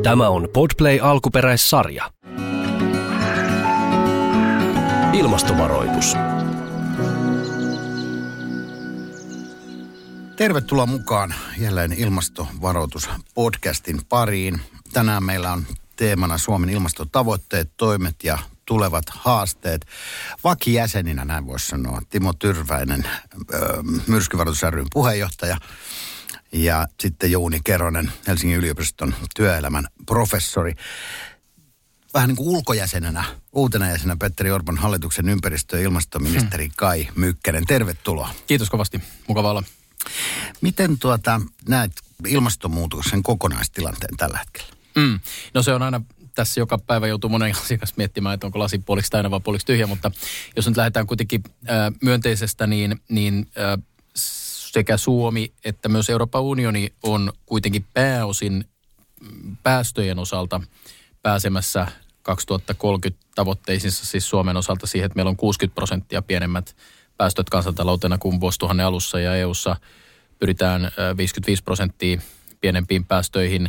Tämä on Podplay alkuperäissarja. Ilmastovaroitus. Tervetuloa mukaan jälleen ilmastovaroitus-podcastin pariin. Tänään meillä on teemana Suomen ilmastotavoitteet, toimet ja tulevat haasteet. Vakijäseninä, näin voisi sanoa, Timo Tyrväinen, Myrskyvaroitus ry:n puheenjohtaja, ja sitten Jouni Keronen, Helsingin yliopiston työelämän professori. Vähän niin kuin ulkojäsenenä, uutena jäsenenä Petteri Orpon hallituksen ympäristö- ja ilmastoministeri Kai Mykkänen. Tervetuloa. Kiitos kovasti. Mukava olla. Miten näet ilmastonmuutoksen kokonaistilanteen tällä hetkellä? No se on aina, tässä joka päivä joutuu monen asiakas miettimään, että onko lasi puoliksi täynnä vai puoliksi tyhjä, mutta jos nyt lähdetään kuitenkin myönteisestä, niin sekä Suomi että myös Euroopan unioni on kuitenkin pääosin päästöjen osalta pääsemässä 2030 tavoitteisiinsa, siis Suomen osalta siihen, että meillä on 60% pienemmät päästöt kansantaloutena kuin vuosituhannen alussa, ja EU:ssa pyritään 55% pienempiin päästöihin.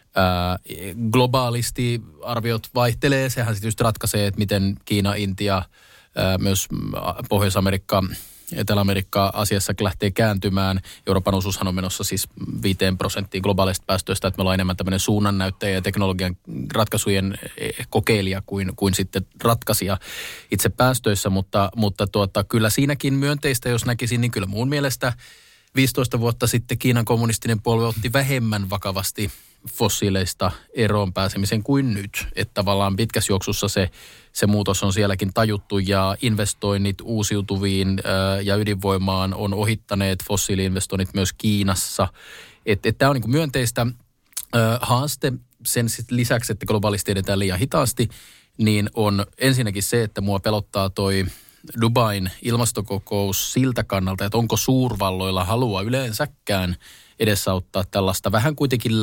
Globaalisti arviot vaihtelee, sehän sitten just ratkaisee, että miten Kiina, Intia, myös Pohjois-Amerikka, Etelä-Amerikka asiassa lähtee kääntymään. Euroopan osuushan on menossa siis 5% globaalista päästöistä, että me ollaan enemmän tämmöinen suunnannäyttäjä ja teknologian ratkaisujen kokeilija kuin sitten ratkaisija itse päästöissä, mutta kyllä siinäkin myönteistä, jos näkisin, niin kyllä mun mielestä 15 vuotta sitten Kiinan kommunistinen puolue otti vähemmän vakavasti fossiileista eroon pääsemisen kuin nyt. Että tavallaan pitkässä juoksussa se muutos on sielläkin tajuttu ja investoinnit uusiutuviin ja ydinvoimaan on ohittaneet fossiili-investoinnit myös Kiinassa. Tämä on niin kuin myönteistä. Haaste sen lisäksi, että globaalisti edetään liian hitaasti, niin on ensinnäkin se, että mua pelottaa toi Dubain ilmastokokous siltä kannalta, että onko suurvalloilla halua yleensäkään edesauttaa tällaista vähän kuitenkin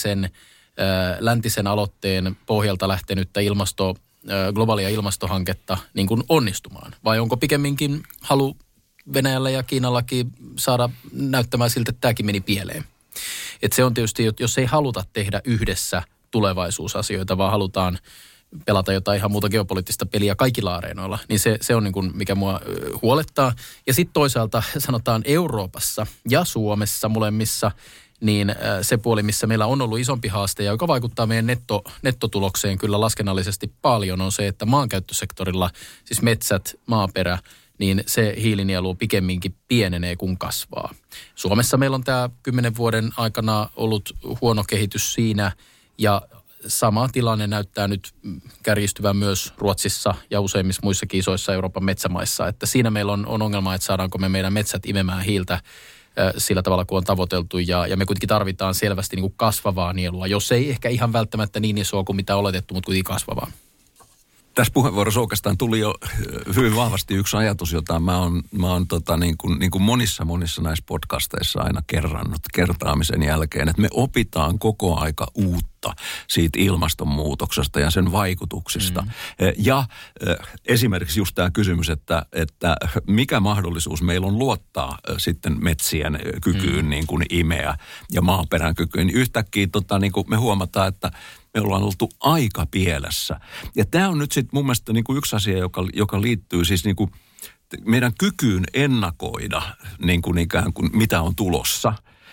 läntisen aloitteen pohjalta lähtenyttä globaalia ilmastohanketta niin kuin onnistumaan? Vai onko pikemminkin halu Venäjällä ja Kiinallakin saada näyttämään siltä, että tämäkin meni pieleen? Että se on tietysti, jos ei haluta tehdä yhdessä tulevaisuusasioita, vaan halutaan pelata jotain ihan muuta geopoliittista peliä kaikilla areenoilla, niin se on niin kuin, mikä mua huolettaa. Ja sitten toisaalta sanotaan Euroopassa ja Suomessa molemmissa, niin se puoli, missä meillä on ollut isompi haaste ja joka vaikuttaa meidän nettotulokseen kyllä laskennallisesti paljon, on se, että maankäyttösektorilla, siis metsät, maaperä, niin se hiilinielu pikemminkin pienenee kuin kasvaa. Suomessa meillä on tämä 10 vuoden aikana ollut huono kehitys siinä, ja sama tilanne näyttää nyt kärjistyvän myös Ruotsissa ja useimmissa muissakin isoissa Euroopan metsämaissa. Että siinä meillä on ongelma, että saadaanko me meidän metsät imemään hiiltä sillä tavalla, kuin on tavoiteltu. Ja me kuitenkin tarvitaan selvästi niin kuin kasvavaa nielua, jos ei ehkä ihan välttämättä niin isoa kuin mitä oletettu, mutta kuitenkin kasvavaa. Tässä puheenvuorossa oikeastaan tuli jo hyvin vahvasti yksi ajatus, jota mä oon niin kuin monissa näissä podcasteissa aina kertaamisen jälkeen, että me opitaan koko aika uutta siitä ilmastonmuutoksesta ja sen vaikutuksista. Ja esimerkiksi just tämä kysymys, että mikä mahdollisuus meillä on luottaa sitten metsien kykyyn niin kuin imeä ja maaperän kykyyn, niin yhtäkkiä niin kuin me huomataan, että me ollaan oltu aika pielessä. Ja tämä on nyt sitten mun mielestä niin kuin yksi asia, joka liittyy siis niin kuin meidän kykyyn ennakoida niin kuin ikään kuin mitä on tulossa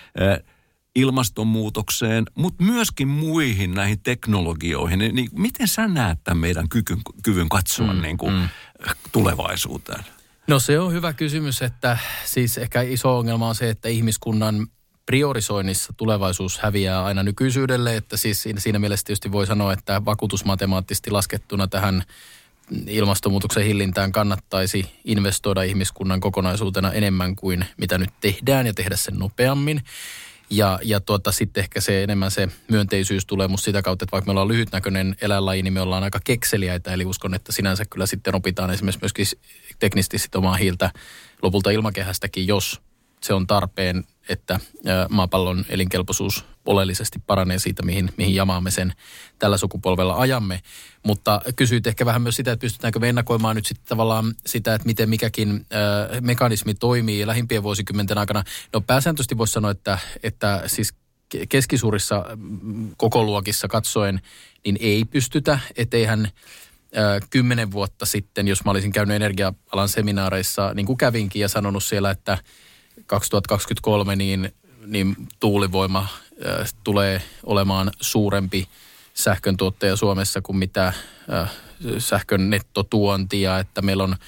ilmastonmuutokseen, mutta myöskin muihin näihin teknologioihin. Niin miten sä näet tämän meidän kyvyn katsoa niin kuin tulevaisuuteen? No se on hyvä kysymys, että siis ehkä iso ongelma on se, että ihmiskunnan priorisoinnissa tulevaisuus häviää aina nykyisyydelle, että siis siinä mielessä tietysti voi sanoa, että vakuutusmatemaattisesti laskettuna tähän ilmastonmuutoksen hillintään kannattaisi investoida ihmiskunnan kokonaisuutena enemmän kuin mitä nyt tehdään ja tehdä sen nopeammin. Ja sitten ehkä se enemmän se myönteisyys tulee musta sitä kautta, että vaikka me ollaan lyhytnäköinen eläinlaji, niin me ollaan aika kekseliäitä. Eli uskon, että sinänsä kyllä sitten opitaan esimerkiksi myöskin teknisesti sitomaan hiiltä lopulta ilmakehästäkin, jos se on tarpeen, että maapallon elinkelpoisuus oleellisesti paranee siitä, mihin jamaamme sen tällä sukupolvella ajamme. Mutta kysyit ehkä vähän myös sitä, että pystytäänkö me ennakoimaan nyt sitten tavallaan sitä, että miten mikäkin mekanismi toimii lähimpien vuosikymmenten aikana. No pääsääntöisesti voisi sanoa, että siis keskisuurissa kokoluokissa katsoen, niin ei pystytä, etteihän 10 vuotta sitten, jos mä olisin käynyt energia-alan seminaareissa, niin kuin kävinkin ja sanonut siellä, että 2023 niin tuulivoima tulee olemaan suurempi sähköntuottaja Suomessa kuin mitä sähkön nettotuontia, että meillä on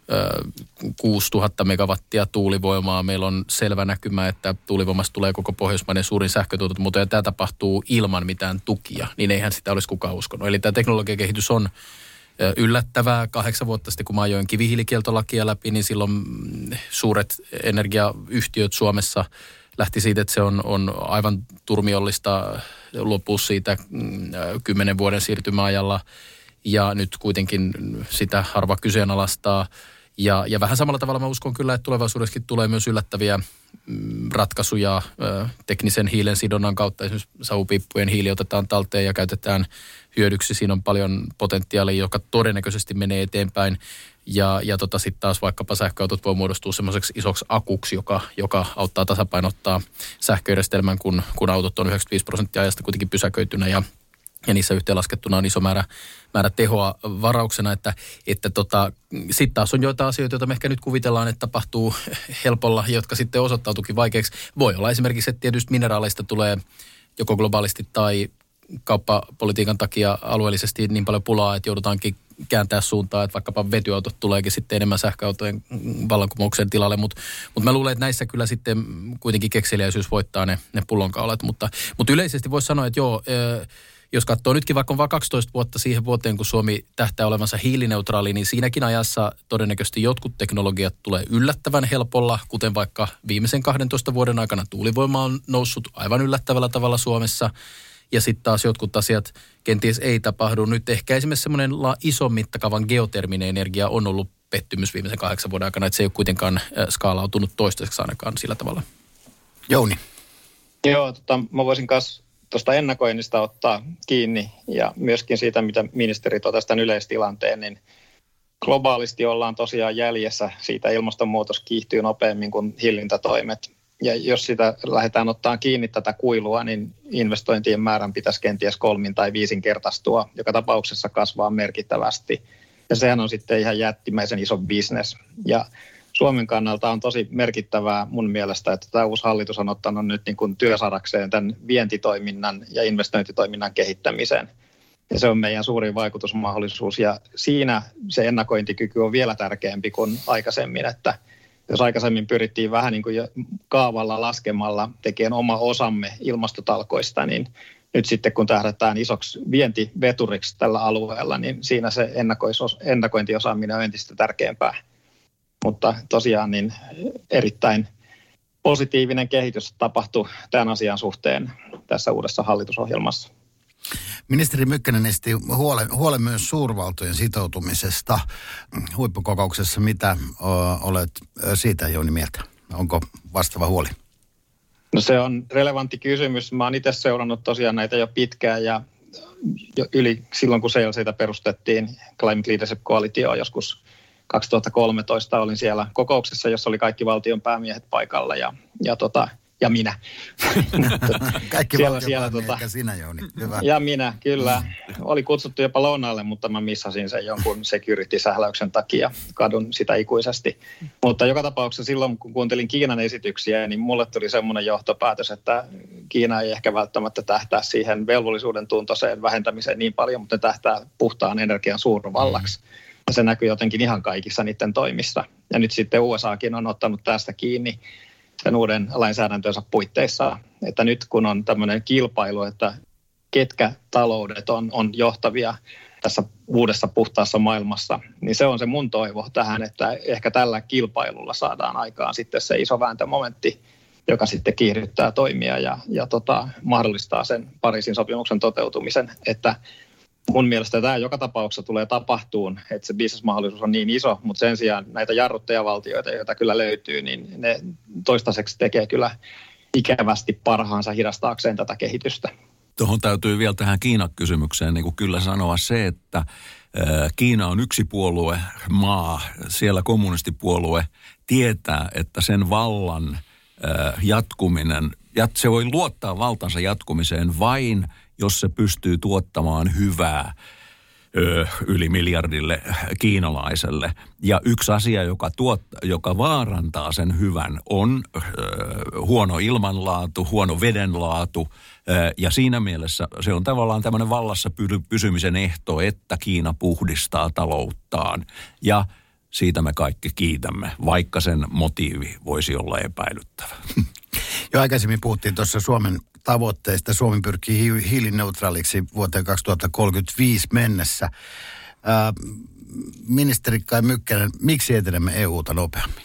6000 megawattia tuulivoimaa. Meillä on selvä näkymä, että tuulivoimasta tulee koko Pohjoismaiden suurin sähkötuotanto, ja tämä tapahtuu ilman mitään tukia, niin eihän sitä olisi kukaan uskonut. Eli tämä teknologiakehitys on yllättävää. 8 vuotta sitten, kun mä ajoin kivihiilikieltolakia läpi, niin silloin suuret energiayhtiöt Suomessa lähti siitä, että se on aivan turmiollista luopua siitä 10 vuoden siirtymäajalla. Ja nyt kuitenkin sitä harva kyseenalaistaa. Ja vähän samalla tavalla mä uskon kyllä, että tulevaisuudessakin tulee myös yllättäviä ratkaisuja teknisen hiilen sidonnan kautta. Esimerkiksi savupiippujen hiili otetaan talteen ja käytetään hyödyksi. Siinä on paljon potentiaalia, joka todennäköisesti menee eteenpäin. Ja sitten taas vaikkapa sähköautot voi muodostua semmoiseksi isoksi akuksi, joka auttaa tasapainottaa sähköjärjestelmän, kun autot on 95% ajasta kuitenkin pysäköitynä ja niissä yhteenlaskettuna on iso määrä tehoa varauksena, että sitten taas on joitain asioita, joita me ehkä nyt kuvitellaan, että tapahtuu helpolla, jotka sitten osoittautuukin vaikeaksi. Voi olla esimerkiksi, että tietysti mineraaleista tulee joko globaalisti tai kauppapolitiikan takia alueellisesti niin paljon pulaa, että joudutaankin kääntää suuntaan, että vaikkapa vetyautot tuleekin sitten enemmän sähköautojen vallankumouksen tilalle, mutta mä luulen, että näissä kyllä sitten kuitenkin kekseliäisyys voittaa ne pullonkaulat, mutta yleisesti voisi sanoa, että joo, jos katsoo nytkin vaikka on vain 12 vuotta siihen vuoteen, kun Suomi tähtää olevansa hiilineutraali, niin siinäkin ajassa todennäköisesti jotkut teknologiat tulee yllättävän helpolla, kuten vaikka viimeisen 12 vuoden aikana tuulivoima on noussut aivan yllättävällä tavalla Suomessa. Ja sitten taas jotkut asiat kenties ei tapahdu. Nyt ehkä esimerkiksi semmoinen ison mittakaavan geoterminen energia on ollut pettymys viimeisen 8 vuoden aikana, että se ei ole kuitenkaan skaalautunut toistaiseksi ainakaan sillä tavalla. Jouni. Joo, mä voisin kanssa tuosta ennakoinnista ottaa kiinni ja myöskin siitä, mitä ministeri totesi tämän yleistilanteen, niin globaalisti ollaan tosiaan jäljessä. Siitä ilmastonmuutos kiihtyy nopeammin kuin hillintätoimet. Ja jos sitä lähdetään ottaa kiinni tätä kuilua, niin investointien määrän pitäisi kenties 3- tai 5-kertaistua, joka tapauksessa kasvaa merkittävästi. Ja sehän on sitten ihan jättimäisen iso business. Ja Suomen kannalta on tosi merkittävää mun mielestä, että tämä uusi hallitus on ottanut nyt niin kuin työsarakseen tämän vientitoiminnan ja investointitoiminnan kehittämisen. Ja se on meidän suurin vaikutusmahdollisuus ja siinä se ennakointikyky on vielä tärkeämpi kuin aikaisemmin, että jos aikaisemmin pyrittiin vähän niin kuin kaavalla laskemalla tekemään oma osamme ilmastotalkoista, niin nyt sitten kun tähdätään isoksi vientiveturiksi tällä alueella, niin siinä se ennakointiosaaminen on entistä tärkeämpää. Mutta tosiaan niin erittäin positiivinen kehitys tapahtui tämän asian suhteen tässä uudessa hallitusohjelmassa. Ministeri Mykkänen esti huolen myös suurvaltojen sitoutumisesta huippukokouksessa. Mitä olet siitä, Jouni, mieltä? Onko vastaava huoli? No se on relevantti kysymys. Mä oon itse seurannut tosiaan näitä jo pitkään ja silloin kun CLC:tä perustettiin, Climate Leadership Coalitio joskus 2013 olin siellä kokouksessa, jossa oli kaikki valtion päämiehet paikalla ja minä. Kaikki valtionpäämiehet, sinä, Jouni. Hyvä. Ja minä, kyllä. Oli kutsuttu jopa lounaalle, mutta mä missasin sen jonkun security-sähläyksen takia. Kadun sitä ikuisesti. Mutta joka tapauksessa silloin, kun kuuntelin Kiinan esityksiä, niin mulle tuli semmoinen johtopäätös, että Kiina ei ehkä välttämättä tähtää siihen velvollisuuden tuntoiseen vähentämiseen niin paljon, mutta ne tähtää puhtaan energian suurvallaksi. Ja se näkyy jotenkin ihan kaikissa niiden toimissa. Ja nyt sitten USAkin on ottanut tästä kiinni sen uuden lainsäädäntönsä puitteissa, että nyt kun on tämmöinen kilpailu, että ketkä taloudet on johtavia tässä uudessa puhtaassa maailmassa, niin se on se mun toivo tähän, että ehkä tällä kilpailulla saadaan aikaan sitten se iso vääntömomentti, joka sitten kiihdyttää toimia ja mahdollistaa sen Pariisin sopimuksen toteutumisen, että mun mielestä tämä joka tapauksessa tulee tapahtuun, että se bisnesmahdollisuus on niin iso, mutta sen sijaan näitä jarruttajavaltioita, joita kyllä löytyy, niin ne toistaiseksi tekee kyllä ikävästi parhaansa hidastaakseen tätä kehitystä. Tuohon täytyy vielä tähän Kiina-kysymykseen niin kuin kyllä sanoa se, että Kiina on yksipuolue maa, siellä kommunistipuolue tietää, että sen vallan jatkuminen se voi luottaa valtansa jatkumiseen vain, jos se pystyy tuottamaan hyvää yli miljardille kiinalaiselle. Ja yksi asia, joka vaarantaa sen hyvän, on huono ilmanlaatu, huono vedenlaatu. Ja siinä mielessä se on tavallaan tämmöinen vallassa pysymisen ehto, että Kiina puhdistaa talouttaan. Ja siitä me kaikki kiitämme, vaikka sen motiivi voisi olla epäilyttävä. Jo aikaisemmin puhuttiin tuossa Suomen tavoitteista. Suomi pyrkii hiilineutraaliksi vuoteen 2035 mennessä. Ministeri Kai Mykkänen, miksi etenemme EU:ta nopeammin?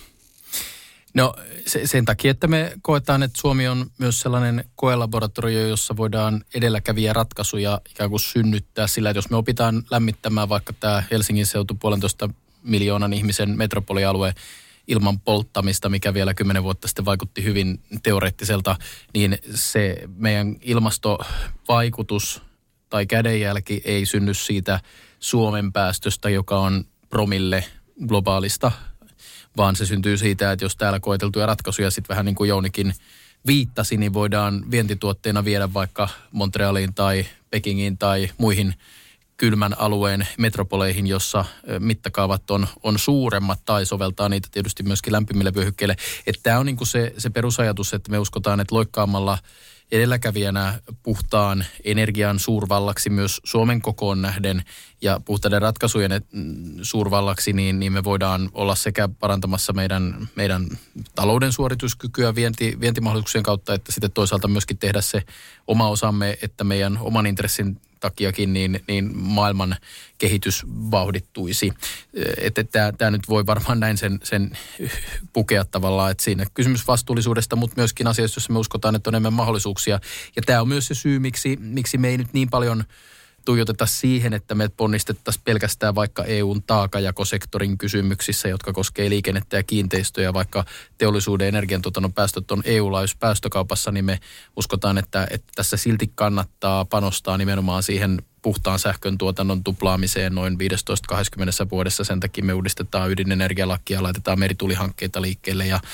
No sen takia, että me koetaan, että Suomi on myös sellainen koelaboratorio, jossa voidaan edelläkävijä ratkaisuja ikään kuin synnyttää sillä, että jos me opitaan lämmittämään vaikka tämä Helsingin seutu 1,5 miljoonan ihmisen metropolialue ilman polttamista, mikä vielä 10 vuotta sitten vaikutti hyvin teoreettiselta, niin se meidän ilmastovaikutus tai kädenjälki ei synny siitä Suomen päästöstä, joka on promille globaalista, vaan se syntyy siitä, että jos täällä koeteltuja ratkaisuja sitten vähän niin kuin Jounikin viittasi, niin voidaan vientituotteena viedä vaikka Montrealiin tai Pekingiin tai muihin kylmän alueen metropoleihin, jossa mittakaavat on suuremmat tai soveltaa niitä tietysti myöskin lämpimille vyöhykkeille. Että tämä on niin kuin se perusajatus, että me uskotaan, että loikkaamalla edelläkävijänä puhtaan energian suurvallaksi myös Suomen kokoon nähden ja puhtaiden ratkaisujen suurvallaksi, niin me voidaan olla sekä parantamassa meidän talouden suorituskykyä vientimahdollisuuksien kautta, että sitten toisaalta myöskin tehdä se oma osamme, että meidän oman intressin takiakin niin maailman kehitys vauhdittuisi. Että tämä nyt voi varmaan näin sen pukea tavallaan, että siinä kysymys vastuullisuudesta, mutta myöskin asiassa, jossa me uskotaan, että on enemmän mahdollisuuksia. Ja tämä on myös se syy, miksi me ei nyt niin paljon tuijoteta siihen, että me ponnistettaisiin pelkästään vaikka EUn taakanjakosektorin kysymyksissä, jotka koskee liikennettä ja kiinteistöjä, vaikka teollisuuden energiantuotannon päästöt on EU-laajuisessa päästökaupassa, niin me uskotaan, että tässä silti kannattaa panostaa nimenomaan siihen puhtaan sähkön tuotannon tuplaamiseen noin 15-20 vuodessa. Sen takia me uudistetaan ydinenergialakia, laitetaan meritulihankkeita liikkeelle ja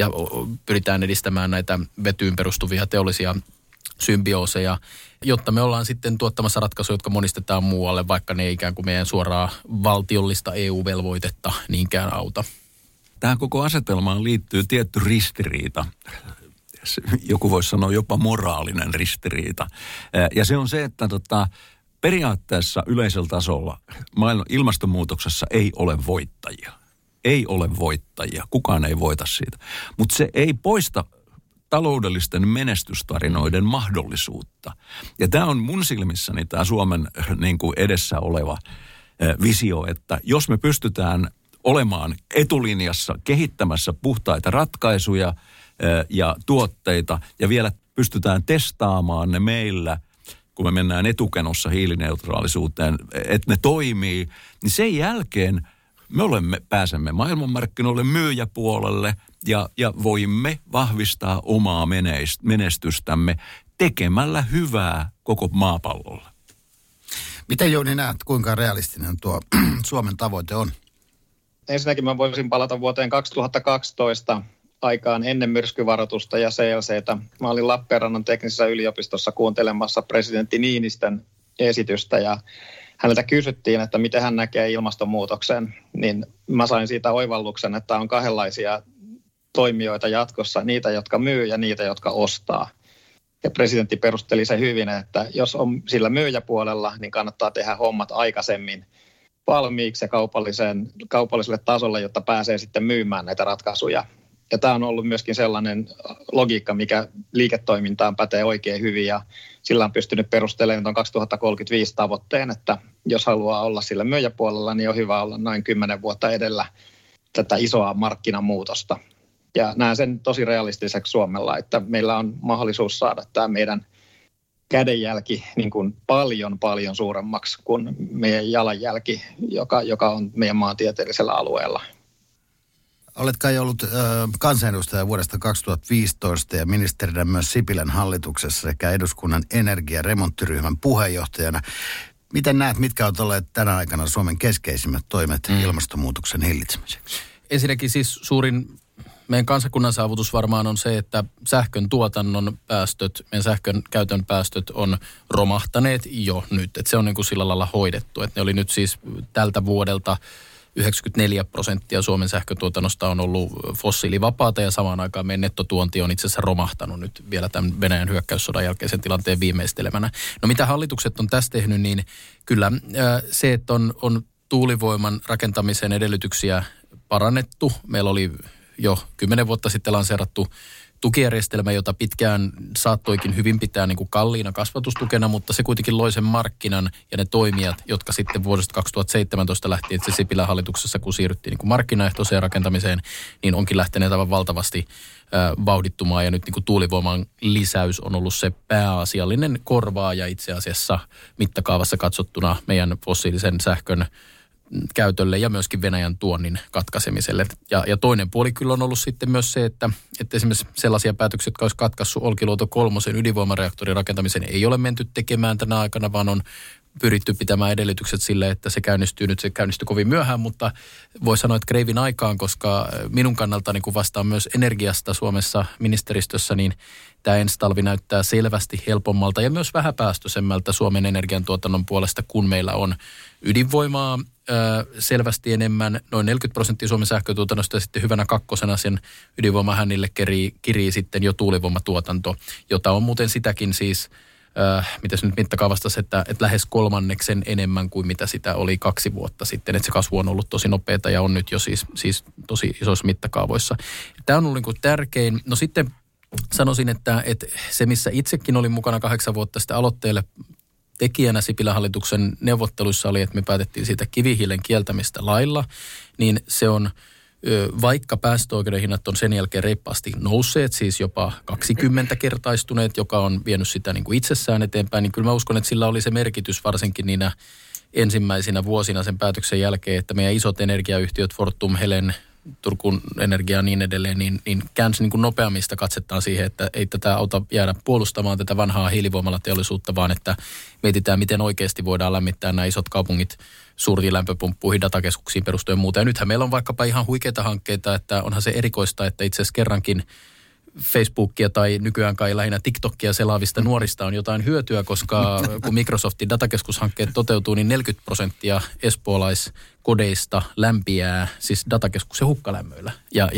pyritään edistämään näitä vetyyn perustuvia teollisia symbiooseja, jotta me ollaan sitten tuottamassa ratkaisuja, jotka monistetaan muualle, vaikka ne ikään kuin meidän suoraa valtiollista EU-velvoitetta niinkään auta. Tähän koko asetelmaan liittyy tietty ristiriita. Joku voisi sanoa jopa moraalinen ristiriita. Ja se on se, että periaatteessa yleisellä tasolla maailman ilmastonmuutoksessa ei ole voittajia. Ei ole voittajia. Kukaan ei voita siitä. Mutta se ei poista taloudellisten menestystarinoiden mahdollisuutta. Ja tämä on mun silmissäni tämä Suomen niin kuin edessä oleva visio, että jos me pystytään olemaan etulinjassa kehittämässä puhtaita ratkaisuja ja tuotteita ja vielä pystytään testaamaan ne meillä, kun me mennään etukenossa hiilineutraalisuuteen, että ne toimii, niin sen jälkeen pääsemme maailmanmarkkinoille myyjäpuolelle ja voimme vahvistaa omaa menestystämme tekemällä hyvää koko maapallolla. Miten Jouni näet, kuinka realistinen tuo Suomen tavoite on? Ensinnäkin mä voisin palata vuoteen 2012 aikaan ennen myrskyvaroitusta ja CLC:tä. Mä olin Lappeenrannan teknisessä yliopistossa kuuntelemassa presidentti Niinistön esitystä ja häneltä kysyttiin, että miten hän näkee ilmastonmuutoksen, niin mä sain siitä oivalluksen, että on kahdenlaisia toimijoita jatkossa, niitä, jotka myy ja niitä, jotka ostaa. Ja presidentti perusteli se hyvin, että jos on sillä myyjäpuolella, niin kannattaa tehdä hommat aikaisemmin valmiiksi ja kaupalliselle tasolle, jotta pääsee sitten myymään näitä ratkaisuja. Ja tämä on ollut myöskin sellainen logiikka, mikä liiketoimintaan pätee oikein hyvin ja sillä on pystynyt perustelemaan tuon 2035 tavoitteen, että jos haluaa olla sillä myyjäpuolella, niin on hyvä olla noin 10 vuotta edellä tätä isoa markkinamuutosta. Ja näen sen tosi realistiseksi Suomella, että meillä on mahdollisuus saada tämä meidän kädenjälki niin kuin paljon suuremmaksi kuin meidän jalanjälki, joka on meidän maantieteellisellä alueella. Olet kai ollut kansanedustaja vuodesta 2015 ja ministerinä myös Sipilän hallituksessa sekä eduskunnan energiaremonttiryhmän puheenjohtajana. Miten näet, mitkä ovat olleet tänä aikana Suomen keskeisimmät toimet ilmastonmuutoksen hillitsemiseksi? Ensinnäkin siis suurin meidän kansakunnan saavutus varmaan on se, että sähkön tuotannon päästöt, meidän sähkön käytön päästöt on romahtaneet jo nyt. Että se on niin kuin sillä lailla hoidettu. Että ne oli nyt siis tältä vuodelta 94% Suomen sähkötuotannosta on ollut fossiilivapaata ja samaan aikaan meidän nettotuonti on itse asiassa romahtanut nyt vielä tämän Venäjän hyökkäyssodan jälkeisen tilanteen viimeistelemänä. No mitä hallitukset on tässä tehnyt, niin kyllä se, että on tuulivoiman rakentamisen edellytyksiä parannettu. Meillä oli jo 10 vuotta sitten lanseerattu tukijärjestelmä, jota pitkään saattoikin hyvin pitää niin kuin kalliina kasvatustukena, mutta se kuitenkin loi sen markkinan ja ne toimijat, jotka sitten vuodesta 2017 lähtien, että se Sipilän hallituksessa, kun siirryttiin niin kuin markkinaehtoiseen rakentamiseen, niin onkin lähteneet aivan valtavasti vauhdittumaan ja nyt niin kuin tuulivoiman lisäys on ollut se pääasiallinen korvaaja itse asiassa mittakaavassa katsottuna meidän fossiilisen sähkön käytölle ja myöskin Venäjän tuonnin katkaisemiselle. Ja toinen puoli kyllä on ollut sitten myös se, että esimerkiksi sellaisia päätöksiä, jotka olisi katkaissut Olkiluoto 3 ydinvoimareaktorin rakentamisen, ei ole menty tekemään tänä aikana, vaan on pyritty pitämään edellytykset sille, että se käynnistyy nyt. Se käynnistyi kovin myöhään, mutta voi sanoa, että kreivin aikaan, koska minun kannalta niin kun vastaan myös energiasta Suomessa ministeristössä, niin tämä ensi talvi näyttää selvästi helpommalta ja myös vähäpäästöisemmältä Suomen energiantuotannon puolesta, kun meillä on ydinvoimaa selvästi enemmän, noin 40% Suomen sähkötuotannosta ja sitten hyvänä kakkosena sen ydinvoimahännille kirii sitten jo tuulivoimatuotanto, jota on muuten sitäkin siis miten se nyt mittakaavasta, että lähes 1/3 enemmän kuin mitä sitä oli 2 vuotta sitten. Että se kasvu on ollut tosi nopeata ja on nyt jo siis tosi isoissa mittakaavoissa. Tämä on ollut niin kuin tärkein. No sitten sanoisin, että se missä itsekin olin mukana 8 vuotta sitten aloitteelle tekijänä Sipilän hallituksen neuvotteluissa oli, että me päätettiin siitä kivihiilen kieltämistä lailla, niin se on vaikka päästöoikeuden hinnat on sen jälkeen reippaasti nousseet, siis jopa 20-kertaistuneet, joka on vienyt sitä niin kuin itsessään eteenpäin, niin kyllä mä uskon, että sillä oli se merkitys varsinkin niinä ensimmäisinä vuosina sen päätöksen jälkeen, että meidän isot energiayhtiöt, Fortum, Helen, Turkun Energia ja niin edelleen, niin käänsi niin kuin nopeammin sitä katsettaan siihen, että ei tätä auta jäädä puolustamaan tätä vanhaa hiilivoimalateollisuutta, vaan että mietitään, miten oikeasti voidaan lämmittää nämä isot kaupungit suuriin lämpöpumppuihin, datakeskuksiin perustuen ja muuta. Ja nythän meillä on vaikkapa ihan huikeita hankkeita, että onhan se erikoista, että itse asiassa kerrankin Facebookia tai nykyään kai lähinnä TikTokia selaavista nuorista on jotain hyötyä, koska kun Microsoftin datakeskushankkeet toteutuu, niin 40% espoolaiskodeista lämpiää siis datakeskuksen hukkalämmöillä.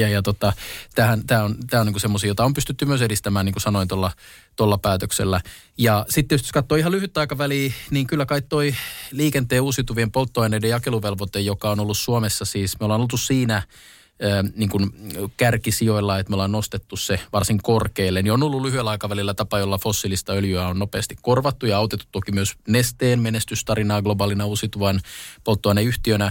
Tämä on niin kuin semmoisia, jota on pystytty myös edistämään, niin kuin sanoin tuolla päätöksellä. Ja sitten jos katsoo ihan lyhyttä aikaväliä, niin kyllä kai toi liikenteen uusiutuvien polttoaineiden jakeluvelvoite, joka on ollut Suomessa siis, me ollaan oltu siinä niin kuin kärkisijoilla, että me ollaan nostettu se varsin korkealle, niin on ollut lyhyellä aikavälillä tapa, jolla fossiilista öljyä on nopeasti korvattu ja autettu toki myös Nesteen menestystarinaa globaalina uusiutuvan polttoaineyhtiönä.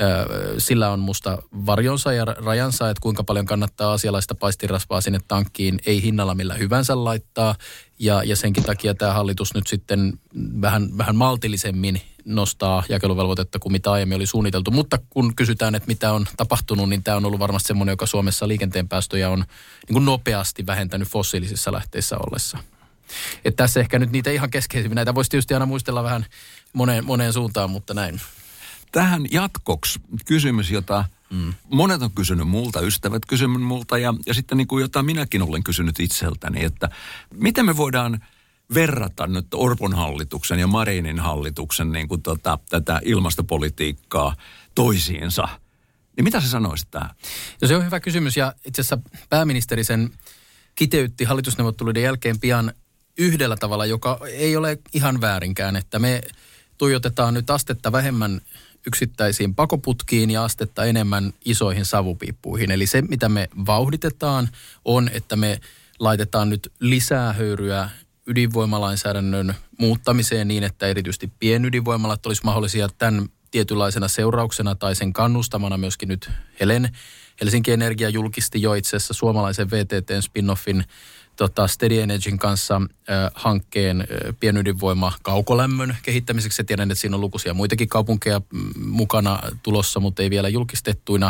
Sillä on musta varjonsa ja rajansa, että kuinka paljon kannattaa asialaista paistinrasvaa sinne tankkiin, ei hinnalla millä hyvänsä laittaa. Ja senkin takia tämä hallitus nyt sitten vähän maltillisemmin nostaa jakeluvelvoitetta kuin mitä aiemmin oli suunniteltu. Mutta kun kysytään, että mitä on tapahtunut, niin tämä on ollut varmasti semmoinen, joka Suomessa liikenteen päästöjä on niin kuin nopeasti vähentänyt fossiilisissa lähteissä ollessa. Että tässä ehkä nyt niitä ihan keskeisimmin. Näitä voisi tietysti aina muistella vähän moneen suuntaan, mutta näin. Tähän jatkoksi kysymys, jota monet on kysynyt multa, ystävät kysynyt multa ja sitten niin kuin jota minäkin olen kysynyt itseltäni, että miten me voidaan verrata nyt Orpon hallituksen ja Marinin hallituksen niin kuin tätä ilmastopolitiikkaa toisiinsa. Niin mitä sä sanoisit tähän? No se on hyvä kysymys ja itse asiassa pääministeri sen kiteytti hallitusneuvotteluiden jälkeen pian yhdellä tavalla, joka ei ole ihan väärinkään, että me tuijotetaan nyt astetta vähemmän yksittäisiin pakoputkiin ja astetta enemmän isoihin savupiippuihin. Eli se, mitä me vauhditetaan, on, että me laitetaan nyt lisää höyryä ydinvoimalainsäädännön muuttamiseen niin, että erityisesti pienydinvoimalat olisi mahdollisia tämän tietynlaisena seurauksena tai sen kannustamana myöskin nyt Helsinki Energia julkisti jo itse asiassa suomalaisen VTT:n spin-offin Steady Energyn kanssa hankkeen pienydinvoima kaukolämmön kehittämiseksi. Tiedän, että siinä on lukuisia muitakin kaupunkeja mukana tulossa, mutta ei vielä julkistettuina.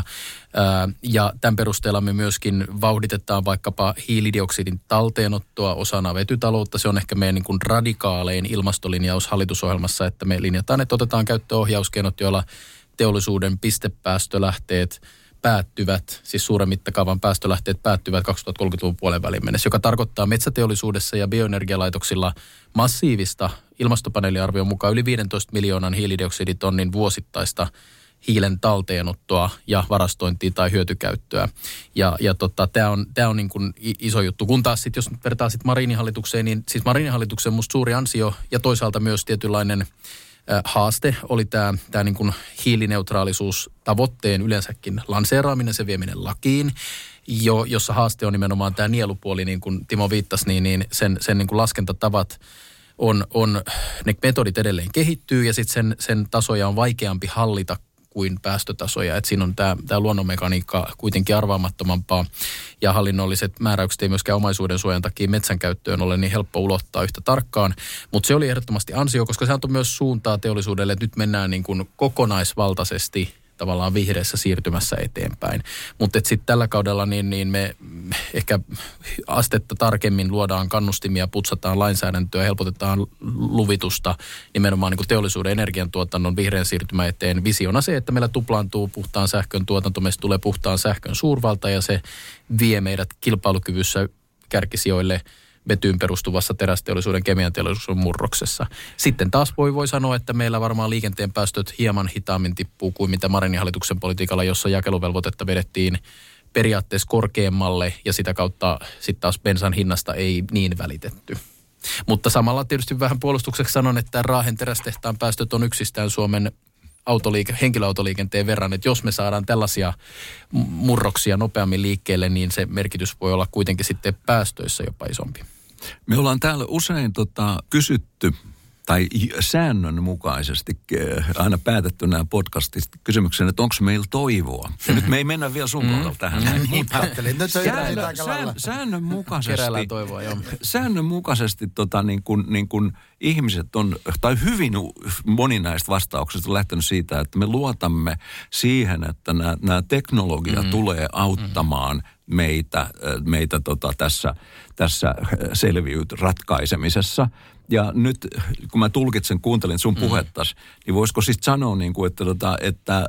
Ja tämän perusteella me myöskin vauhditetaan vaikkapa hiilidioksidin talteenottoa osana vetytaloutta. Se on ehkä meidän niin kuin radikaalein ilmastolinjaus hallitusohjelmassa, että me linjataan, että otetaan käyttöön ohjauskeinot, joilla teollisuuden pistepäästölähteet päättyvät, siis suuren mittakaavan päästölähteet päättyvät 2030-luvun puolen välin mennessä, joka tarkoittaa metsäteollisuudessa ja bioenergialaitoksilla massiivista ilmastopaneeliarvion mukaan yli 15 miljoonan hiilidioksiditonnin vuosittaista hiilen talteenottoa ja varastointia tai hyötykäyttöä. Tämä on niin kuin iso juttu. Kun taas sitten, jos vertaa sitten Marinin hallitukseen, niin siis Marinin hallituksen musta suuri ansio ja toisaalta myös tietynlainen haaste oli tämä niin kuin hiilineutraalisuustavoitteen yleensäkin lanseeraaminen, se vieminen lakiin, jossa haaste on nimenomaan tämä nielupuoli, niin kuin Timo viittasi, niin sen niin kuin laskentatavat ne metodit edelleen kehittyy ja sitten sen tasoja on vaikeampi hallita kuin päästötasoja. Että siinä on tämä luonnonmekaniikka kuitenkin arvaamattomampaa ja hallinnolliset määräykset ei myöskään omaisuuden suojan takia metsän käyttöön ole niin helppo ulottaa yhtä tarkkaan. Mutta se oli ehdottomasti ansio, koska se antoi myös suuntaa teollisuudelle, että nyt mennään niin kuin kokonaisvaltaisesti tavallaan vihreässä siirtymässä eteenpäin. Mutta sitten tällä kaudella niin me ehkä astetta tarkemmin luodaan kannustimia, putsataan lainsäädäntöä, helpotetaan luvitusta nimenomaan niin kuin teollisuuden energiantuotannon vihreän siirtymän eteen. Visiona se, että meillä tuplaantuu puhtaan sähkön tuotanto, meistä tulee puhtaan sähkön suurvalta ja se vie meidät kilpailukyvyssä kärkisijoille vetyyn perustuvassa terästeollisuuden, kemianteollisuuden murroksessa. Sitten taas voi sanoa, että meillä varmaan liikenteen päästöt hieman hitaammin tippuu kuin mitä Marinin hallituksen politiikalla, jossa jakeluvelvoitetta vedettiin periaatteessa korkeammalle ja sitä kautta sitten taas bensan hinnasta ei niin välitetty. Mutta tietysti vähän puolustukseksi sanon, että Raahen terästehtaan päästöt on yksistään Suomen henkilöautoliikenteen verran, että jos me saadaan tällaisia murroksia nopeammin liikkeelle, niin se merkitys voi olla kuitenkin sitten päästöissä jopa isompi. Me ollaan täällä usein kysytty tai säännönmukaisesti aina päätetty nämä podcastit kysymyksen, että onko meillä toivoa. Ja nyt me ei mennä vielä sun kohdalla tähän. Niin ajattelin. Nyt se säännönmukaisesti niin kuin ihmiset on, tai hyvin moni näistä vastauksista on lähtenyt siitä, että me luotamme siihen, että nämä teknologia tulee auttamaan meitä tässä selviyyt ratkaisemisessa. Ja nyt, kun mä kuuntelin sun puhettasi, niin voisiko siis sanoa, niin kuin, että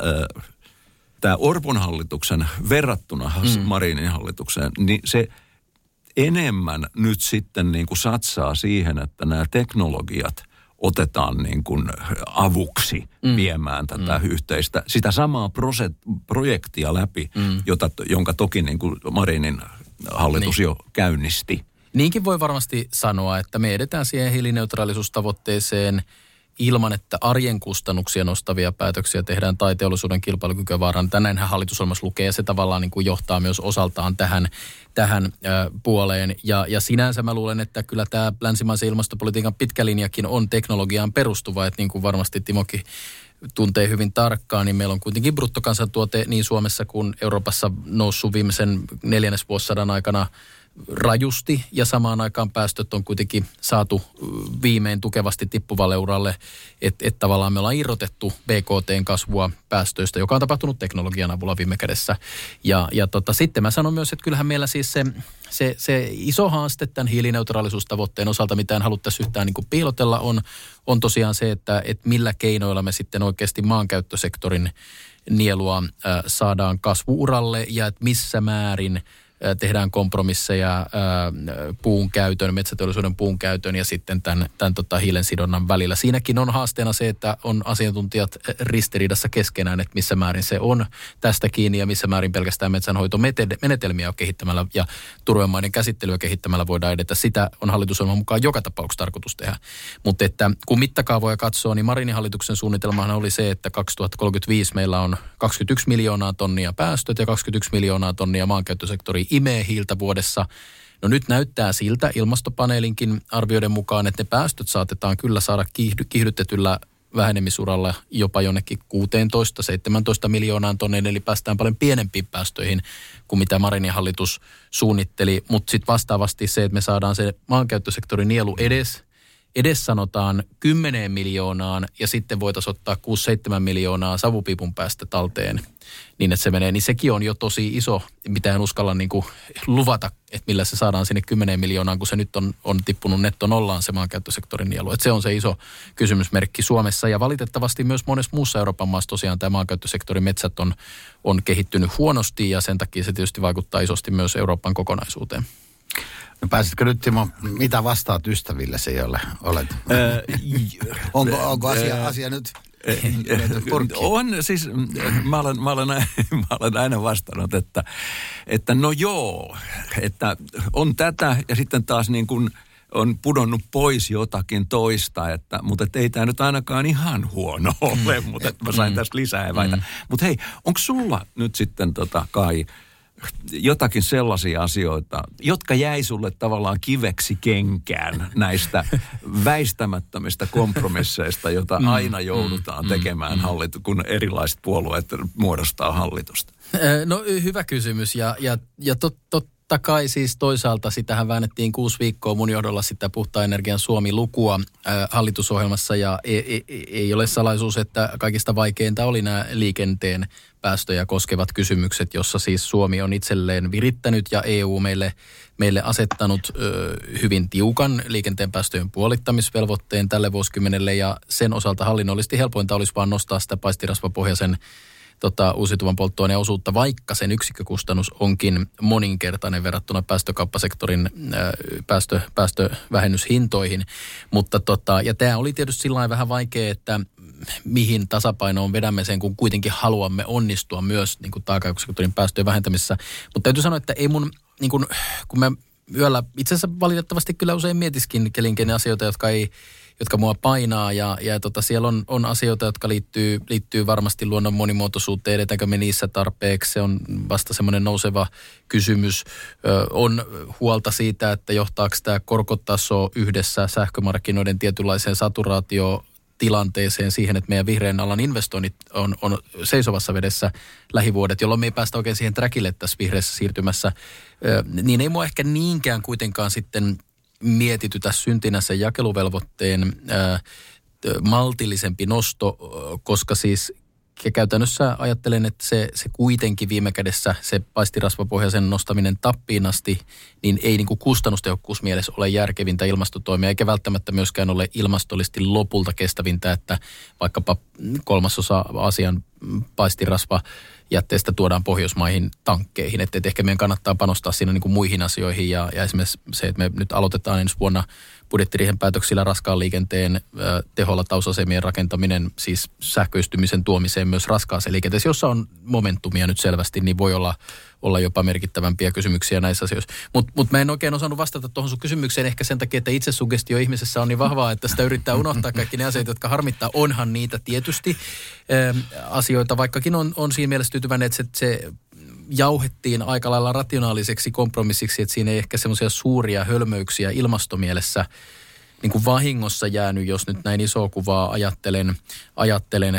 tämä Orpon hallituksen verrattuna Marinin hallitukseen, niin se enemmän nyt sitten niin kuin satsaa siihen, että nämä teknologiat otetaan niin kuin avuksi viemään tätä yhteistä, sitä samaa projektia läpi, jonka toki niin kuin Marinin hallitus jo käynnisti. Niinkin voi varmasti sanoa, että me edetään siihen hiilineutraalisuustavoitteeseen ilman, että arjen kustannuksia nostavia päätöksiä tehdään tai teollisuuden kilpailukykyä vaarantaa. Näinhän hallitusohjelmassa lukee ja se tavallaan niin kuin johtaa myös osaltaan tähän puoleen. Ja sinänsä mä luulen, että kyllä tämä länsimaisen ilmastopolitiikan pitkä linjakin on teknologiaan perustuva, että niin kuin varmasti Timokin tuntee hyvin tarkkaan, niin meillä on kuitenkin bruttokansantuote niin Suomessa kuin Euroopassa noussut viimeisen 4. vuosisadan aikana rajusti ja samaan aikaan päästöt on kuitenkin saatu viimein tukevasti tippuvalle uralle, että tavallaan me ollaan irrotettu BKT:n kasvua päästöistä, joka on tapahtunut teknologian avulla viime kädessä. Ja sitten mä sanon myös, että kyllähän meillä siis se iso haaste tämän hiilineutraalisuustavoitteen osalta, mitä en haluttaisi yhtään niin kuin piilotella, on tosiaan se, että millä keinoilla me sitten oikeasti maankäyttösektorin nielua saadaan kasvu-uralle ja että missä määrin tehdään kompromisseja puun käytön, metsäteollisuuden puun käytön ja sitten tämän hiilen sidonnan välillä. Siinäkin on haasteena se, että on asiantuntijat ristiriidassa keskenään, että missä määrin se on tästä kiinni ja missä määrin pelkästään metsänhoitomenetelmiä kehittämällä ja turvemaiden käsittelyä kehittämällä voidaan edetä. Sitä on hallitusohjelman mukaan joka tapauksessa tarkoitus tehdä. Mutta että kun mittakaavoja katsoo, niin Marinin hallituksen suunnitelmahan oli se, että 2035 meillä on 21 miljoonaa tonnia päästöt ja 21 miljoonaa tonnia maankäyttösektori imee hiiltä vuodessa. No nyt näyttää siltä ilmastopaneelinkin arvioiden mukaan, että ne päästöt saatetaan kyllä saada kiihdytetyllä vähenemisuralla jopa jonnekin 16-17 miljoonaan tonniin, eli päästään paljon pienempiin päästöihin kuin mitä Marinin hallitus suunnitteli. Mutta sitten vastaavasti se, että me saadaan se maankäyttösektorin nielu edes edes sanotaan 10 miljoonaan ja sitten voitaisiin ottaa 6-7 miljoonaa savupiipun päästä talteen, niin että se menee, niin sekin on jo tosi iso, mitä en uskalla niin kuin luvata, että millä se saadaan sinne 10 miljoonaan, kun se nyt on tippunut nettonollaan se maankäyttösektorin nielu. Että se on se iso kysymysmerkki Suomessa ja valitettavasti myös monessa muussa Euroopan maassa tosiaan tämä maankäyttösektorin metsät on kehittynyt huonosti ja sen takia se tietysti vaikuttaa isosti myös Euroopan kokonaisuuteen. No pääsitkö nyt, Timo, mitä vastaat ystävillesi, jolle olet? Onko asia nyt? On siis, mä olen aina vastannut, että no joo, että on tätä ja sitten taas niin kuin on pudonnut pois jotakin toista, mutta ei tämä nyt ainakaan ihan huono ole, mutta mä sain tästä lisää eväitä. Mutta hei, onko sulla nyt sitten Kai jotakin sellaisia asioita, jotka jäi sulle tavallaan kiveksi kenkään näistä väistämättömistä kompromisseista, joita aina joudutaan tekemään kun erilaiset puolueet muodostaa hallitusta? No hyvä kysymys ja totta kai siis toisaalta sitähän väännettiin 6 viikkoa mun johdolla sitä puhtaan energian Suomi-lukua hallitusohjelmassa ja ei ole salaisuus, että kaikista vaikeinta oli nämä liikenteen päästöjä koskevat kysymykset, jossa siis Suomi on itselleen virittänyt ja EU meille asettanut hyvin tiukan liikenteen päästöjen puolittamisvelvoitteen tälle vuosikymmenelle ja sen osalta hallinnollisesti helpointa olisi vaan nostaa sitä paistirasvapohjaisen uusiutuvan polttoaineen osuutta, vaikka sen yksikkökustannus onkin moninkertainen verrattuna päästökauppasektorin päästövähennyshintoihin. Mutta ja tämä oli tietysti sillain vähän vaikea, että mihin tasapainoon vedämme sen, kun kuitenkin haluamme onnistua myös niin kuin taakanjakosektorin päästöjen vähentämisessä. Mutta täytyy sanoa, että ei mun, niin kun mä yöllä itse asiassa valitettavasti kyllä usein mietiskin elinkeinoasioita, jotka mua painaa ja siellä on asioita, jotka liittyy varmasti luonnon monimuotoisuuteen, edetäänkö me niissä tarpeeksi, se on vasta semmoinen nouseva kysymys. On huolta siitä, että johtaako tämä korkotaso yhdessä sähkömarkkinoiden tietynlaiseen saturaatiotilanteeseen siihen, että meidän vihreän alan investoinnit on seisovassa vedessä lähivuodet, jolloin me ei päästä oikein siihen trackille tässä vihreässä siirtymässä. Niin ei mua ehkä niinkään kuitenkaan sitten mietitytä syntinä sen jakeluvelvoitteen maltillisempi nosto, koska siis käytännössä ajattelen, että se kuitenkin viime kädessä se paistirasvapohjaisen nostaminen tappiin asti, niin ei niin kuin kustannustehokkuusmielessä ole järkevintä ilmastotoimia, eikä välttämättä myöskään ole ilmastollisesti lopulta kestävintä, että vaikkapa 1/3 Aasian paistirasvajätteestä tuodaan Pohjoismaihin tankkeihin, että ehkä meidän kannattaa panostaa siinä niin kuin muihin asioihin ja esimerkiksi se, että me nyt aloitetaan ensi vuonna budjettiriihen päätöksillä raskaan liikenteen tehollatausasemien rakentaminen, siis sähköistymisen tuomiseen myös raskaaseen liikenteeseen, jossa on momentumia nyt selvästi, niin voi olla jopa merkittävämpiä kysymyksiä näissä asioissa. Mutta mä en oikein osannut vastata tuohon sun kysymykseen ehkä sen takia, että itsesugestio ihmisessä on niin vahvaa, että sitä yrittää unohtaa kaikki ne asiat, jotka harmittaa. Onhan niitä tietysti asioita, vaikkakin on siinä mielessä tyytyväinen, että se jauhettiin aika lailla rationaaliseksi kompromissiksi, että siinä ei ehkä semmoisia suuria hölmöyksiä ilmastomielessä niin kuin vahingossa jäänyt, jos nyt näin isoa kuvaa ajattelen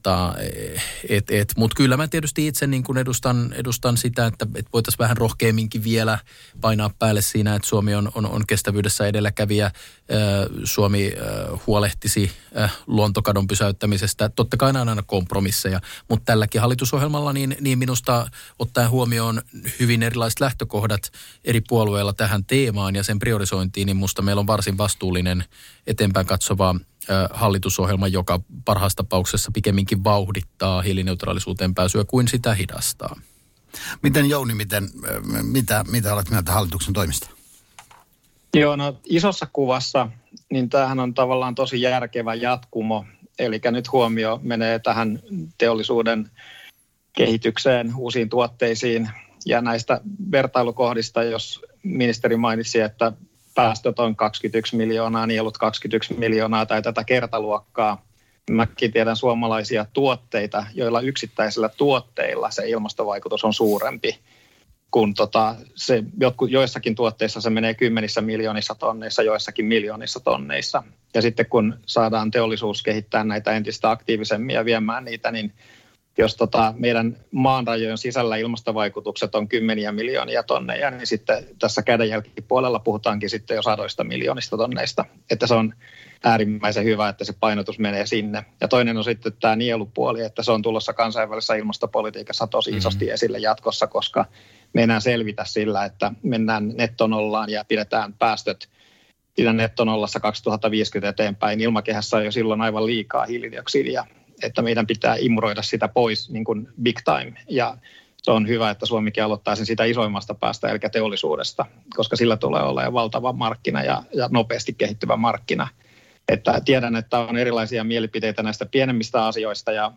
että mutta kyllä mä tietysti itse niin kuin edustan sitä, että voitaisiin vähän rohkeamminkin vielä painaa päälle siinä, että Suomi on kestävyydessä edelläkävijä. Suomi huolehtisi luontokadon pysäyttämisestä. Totta kai on aina kompromisseja, mutta tälläkin hallitusohjelmalla niin minusta ottaen huomioon hyvin erilaiset lähtökohdat eri puolueilla tähän teemaan ja sen priorisointiin, niin musta meillä on varsin vastuullinen eteenpäin katsova hallitusohjelma, joka parhaassa tapauksessa pikemminkin vauhdittaa hiilineutraalisuuteen pääsyä kuin sitä hidastaa. Miten Jouni, mitä olet mieltä hallituksen toimista? Joo, no isossa kuvassa, niin tämähän on tavallaan tosi järkevä jatkumo. Eli nyt huomio menee tähän teollisuuden kehitykseen, uusiin tuotteisiin ja näistä vertailukohdista, jos ministeri mainitsi, että päästöt on 21 miljoonaa, nielut 21 miljoonaa tai tätä kertaluokkaa. Mäkin tiedän suomalaisia tuotteita, joilla yksittäisillä tuotteilla se ilmastovaikutus on suurempi, kun joissakin tuotteissa se menee 10 miljoonissa tonneissa, joissakin miljoonissa tonneissa. Ja sitten kun saadaan teollisuus kehittää näitä entistä aktiivisemmin ja viemään niitä, niin jos meidän maanrajojen sisällä ilmastovaikutukset on kymmeniä miljoonia tonneja, niin sitten tässä kädenjälkipuolella puhutaankin sitten jo 100 miljoonista tonneista. Että se on äärimmäisen hyvä, että se painotus menee sinne. Ja toinen on sitten tämä nielupuoli, että se on tulossa kansainvälisessä ilmastopolitiikassa tosi isosti esille jatkossa, koska me enää selvitä sillä, että mennään nettonollaan ja pidetään päästöt siinä nettonollassa 2050 eteenpäin. Ilmakehässä on jo silloin aivan liikaa hiilidioksidia, että meidän pitää imuroida sitä pois niin kuin big time. Ja se on hyvä, että Suomikin aloittaa sen sitä isoimmasta päästä, eli teollisuudesta, koska sillä tulee olemaan valtava markkina ja nopeasti kehittyvä markkina. Että tiedän, että on erilaisia mielipiteitä näistä pienemmistä asioista ja